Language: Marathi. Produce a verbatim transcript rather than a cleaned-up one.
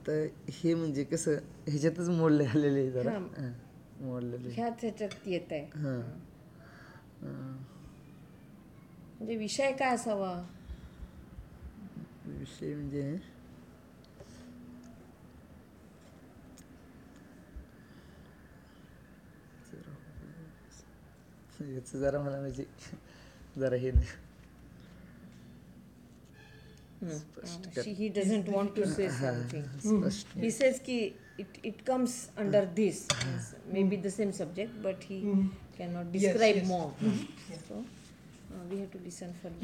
आता हे म्हणजे कसं ह्याच्यातच मोडले आलेले आहे जरा हां. हां, मोडलेले ह्याच ह्याच्यात येत आहे. हां म्हणजे विषय काय असावा? विषय म्हणजे याचं जरा मला म्हणजे जरा हे नाही She, he doesn't want to say something. स्पष्ट He says ki it it comes under this. Maybe the same subject, but he cannot describe yes. more. So uh, we have to listen for